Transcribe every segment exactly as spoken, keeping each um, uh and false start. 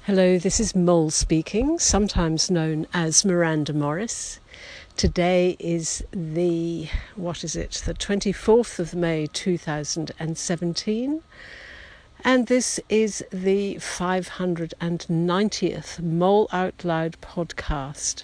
Hello, this is Mole speaking, sometimes known as Miranda Morris. Today is the, what is it, the twenty-fourth of May two thousand seventeen, and this is the five hundred ninetieth Mole Out Loud podcast.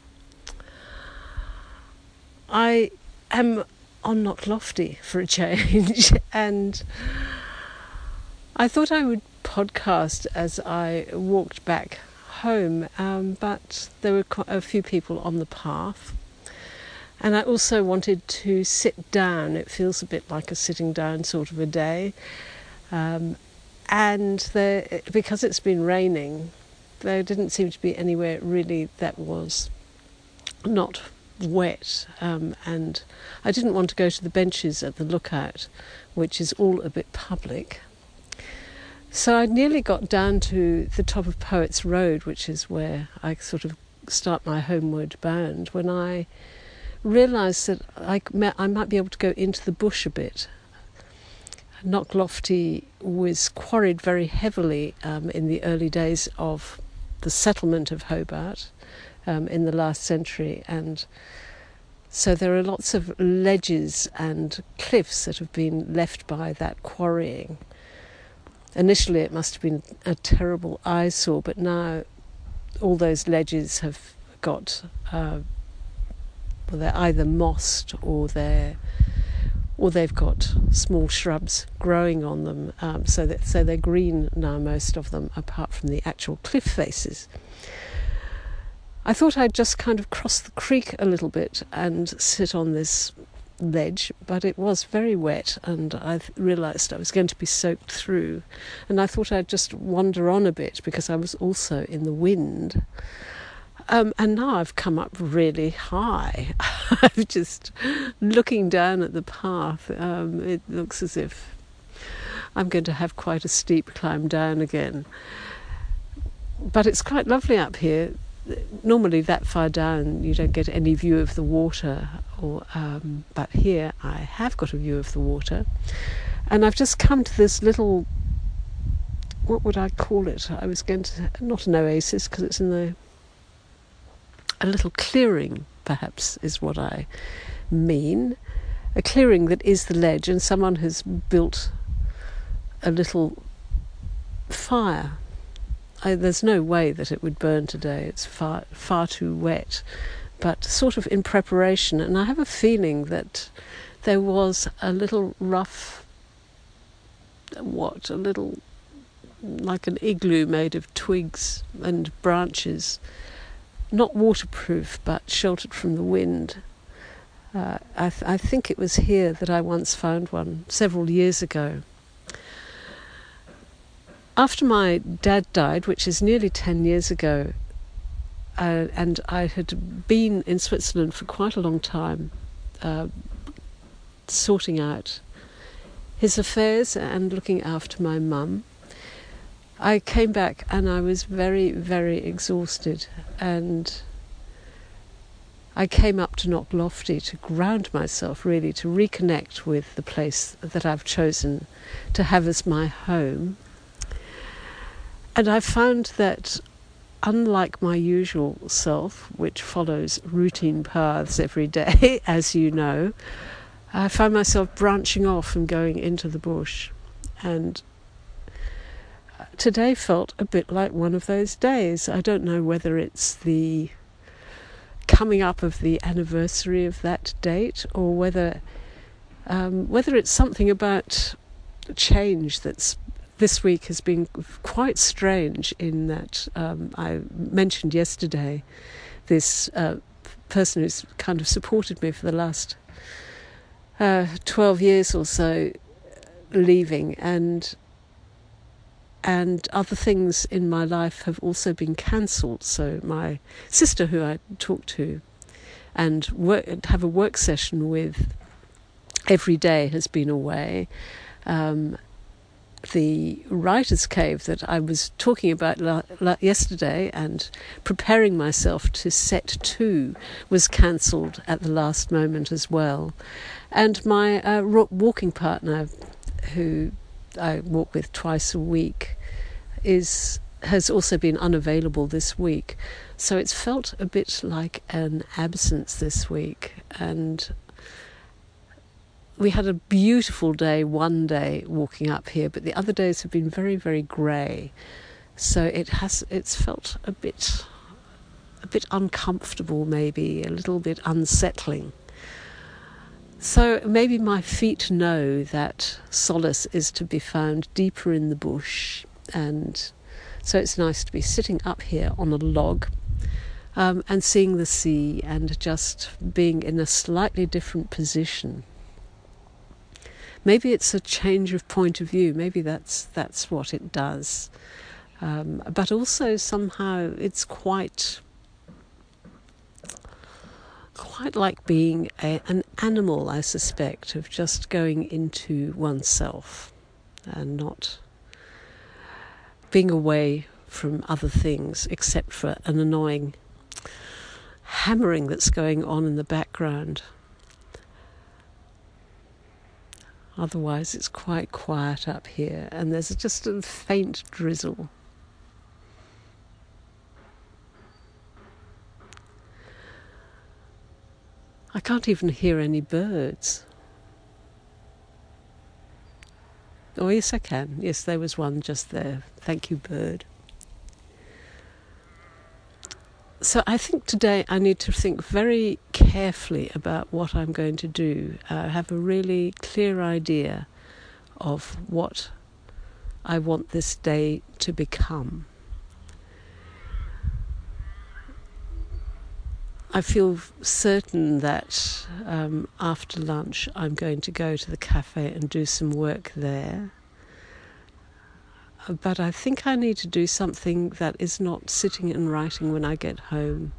I am on Knocklofty for a change, and I thought I would podcast as I walked back home, um, but there were a few people on the path, and I also wanted to sit down. It feels a bit like a sitting down sort of a day, um, and there, because it's been raining, there didn't seem to be anywhere really that was not wet, um, and I didn't want to go to the benches at the lookout, which is all a bit public. So I nearly got down to the top of Poets Road, which is where I sort of start my homeward bound, when I realised that I, I might be able to go into the bush a bit. Knocklofty was quarried very heavily um, in the early days of the settlement of Hobart um, in the last century, and so there are lots of ledges and cliffs that have been left by that quarrying. Initially it must have been a terrible eyesore, but now all those ledges have got, uh, well, they're either mossed or they're, or they've got small shrubs growing on them, um, so that so they're green now, most of them, apart from the actual cliff faces. I thought I'd just kind of cross the creek a little bit and sit on this ledge, but it was very wet, and I realised I was going to be soaked through, and I thought I'd just wander on a bit because I was also in the wind, um, and now I've come up really high. I'm just looking down at the path. Um, it looks as if I'm going to have quite a steep climb down again, but it's quite lovely up here. Normally that far down you don't get any view of the water, or um, but here I have got a view of the water, and I've just come to this little, what would I call it? I was going to, not an oasis because it's in the, a little clearing perhaps is what I mean, a clearing that is the ledge, and someone has built a little fire. I, there's no way that it would burn today. It's far far too wet, but sort of in preparation. And I have a feeling that there was a little rough, what, a little, like an igloo made of twigs and branches, not waterproof, but sheltered from the wind. Uh, I, th- I think it was here that I once found one several years ago. After my dad died, which is nearly ten years ago, uh, and I had been in Switzerland for quite a long time, uh, sorting out his affairs and looking after my mum, I came back and I was very, very exhausted, and I came up to Knocklofty to ground myself, really, to reconnect with the place that I've chosen to have as my home. And I found that, unlike my usual self, which follows routine paths every day, as you know, I found myself branching off and going into the bush. And today felt a bit like one of those days. I don't know whether it's the coming up of the anniversary of that date, or whether um, whether it's something about change that's this week has been quite strange, in that um, I mentioned yesterday this uh, person who's kind of supported me for the last uh, twelve years or so leaving, and and other things in my life have also been cancelled. So my sister, who I talk to and work, have a work session with every day, has been away. Um, The writer's cave that I was talking about la- la- yesterday and preparing myself to set to was cancelled at the last moment as well. And my uh, walking partner, who I walk with twice a week, is has also been unavailable this week. So it's felt a bit like an absence this week. And we had a beautiful day one day walking up here, but the other days have been very, very grey. So it has, it's felt a bit, a bit uncomfortable, maybe a little bit unsettling. So maybe my feet know that solace is to be found deeper in the bush, and so it's nice to be sitting up here on a log um, and seeing the sea and just being in a slightly different position. Maybe it's a change of point of view. Maybe that's that's what it does. Um, but also somehow it's quite quite like being a, an animal, I suspect, of just going into oneself and not being away from other things except for an annoying hammering that's going on in the background. Otherwise it's quite quiet up here, and there's just a faint drizzle. I can't even hear any birds. Oh yes, I can. Yes, there was one just there. Thank you, bird. So I think today I need to think very carefully about what I'm going to do. I uh, have a really clear idea of what I want this day to become. I feel certain that um, after lunch I'm going to go to the cafe and do some work there. But I think I need to do something that is not sitting and writing when I get home.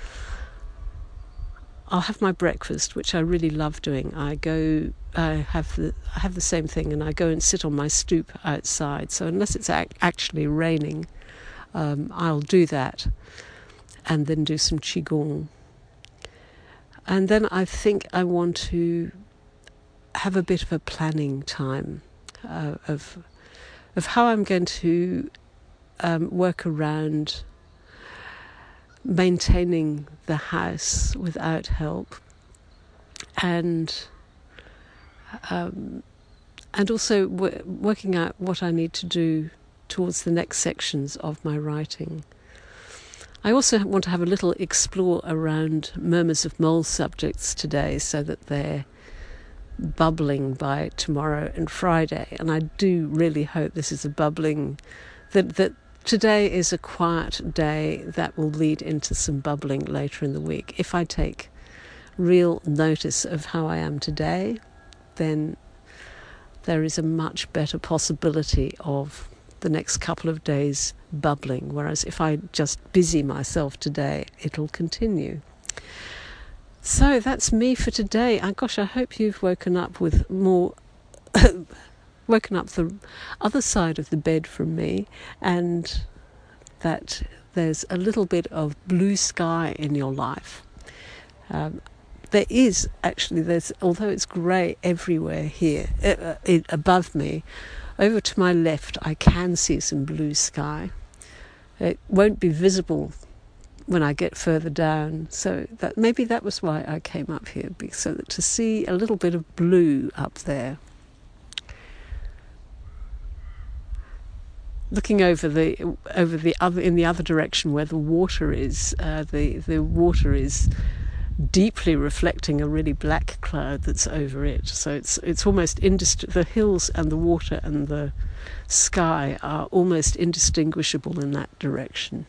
I'll have my breakfast, which I really love doing. I go, I have the, I have the same thing, and I go and sit on my stoop outside. So unless it's ac- actually raining, um, I'll do that, and then do some qigong. And then I think I want to have a bit of a planning time uh, of of how I'm going to um, work around maintaining the house without help, and um, and also w- working out what I need to do towards the next sections of my writing. I also want to have a little explore around Murmurs of Mole subjects today, so that they're bubbling by tomorrow and Friday. And I do really hope this is a bubbling, that that today is a quiet day that will lead into some bubbling later in the week. If I take real notice of how I am today, then there is a much better possibility of the next couple of days bubbling, whereas if I just busy myself today, it'll continue. So that's me for today. Oh, gosh, I hope you've woken up with more woken up the other side of the bed from me, and that there's a little bit of blue sky in your life. Um, there is actually, there's although it's grey everywhere here uh, it, above me, over to my left I can see some blue sky. It won't be visible when I get further down, so that maybe that was why I came up here, so that to see a little bit of blue up there. Looking over the over the other in the other direction where the water is, uh, the the water is deeply reflecting a really black cloud that's over it. So it's it's almost indist- the hills and the water and the sky are almost indistinguishable in that direction.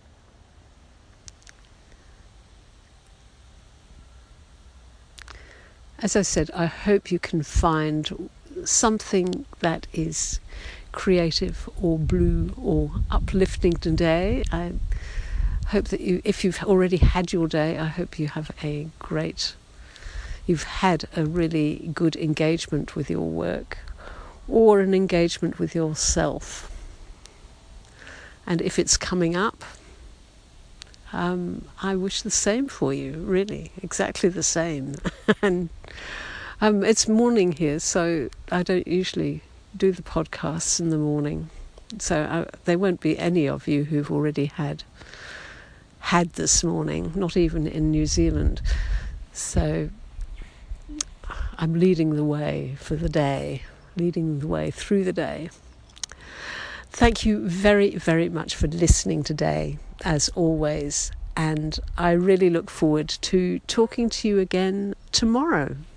As I said, I hope you can find something that is creative or blue or uplifting today. I hope that you, if you've already had your day, I hope you have a great, you've had a really good engagement with your work or an engagement with yourself. And if it's coming up, um, I wish the same for you, really, exactly the same. and um, it's morning here, so I don't usually do the podcasts in the morning. So uh, there won't be any of you who've already had had this morning, not even in New Zealand. So I'm leading the way for the day, leading the way through the day. Thank you very, very much for listening today, as always. And I really look forward to talking to you again tomorrow.